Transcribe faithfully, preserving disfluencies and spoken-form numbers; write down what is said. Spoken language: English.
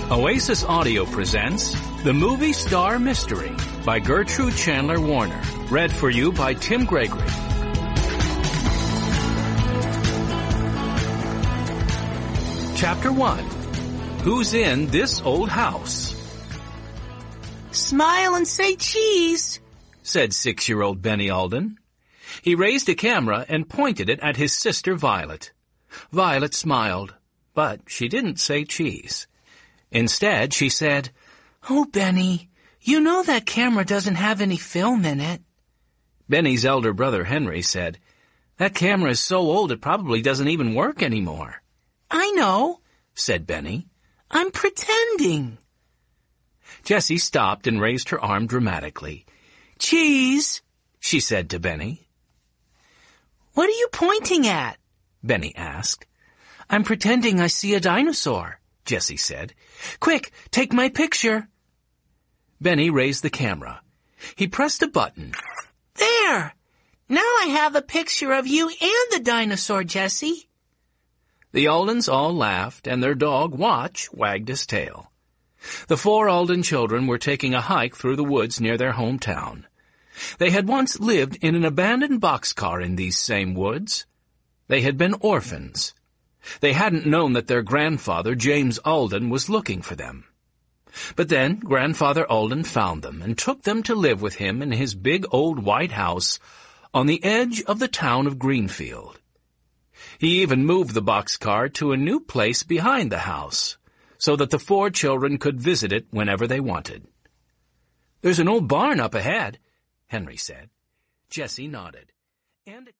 Oasis Audio presents The Movie Star Mystery by Gertrude Chandler Warner. Read for you by Tim Gregory. Chapter one. Who's in this old house? Smile and say cheese, said six-year-old Benny Alden. He raised a camera and pointed it at his sister Violet. Violet smiled, but she didn't say cheese. Instead, she said, "Oh, Benny, you know that camera doesn't have any film in it." Benny's elder brother Henry said, "That camera is so old it probably doesn't even work anymore." "I know," said Benny. "I'm pretending." Jessie stopped and raised her arm dramatically. "Cheese," she said to Benny. "What are you pointing at?" Benny asked. "I'm pretending I see a dinosaur," Jessie said. "Quick, take my picture." Benny raised the camera. He pressed a button. "There! Now I have a picture of you and the dinosaur, Jessie." The Aldens all laughed, and their dog, Watch, wagged his tail. The four Alden children were taking a hike through the woods near their hometown. They had once lived in an abandoned boxcar in these same woods. They had been orphans. They hadn't known that their grandfather, James Alden, was looking for them. But then Grandfather Alden found them and took them to live with him in his big old white house on the edge of the town of Greenfield. He even moved the boxcar to a new place behind the house, so that the four children could visit it whenever they wanted. "There's an old barn up ahead," Henry said. Jessie nodded. And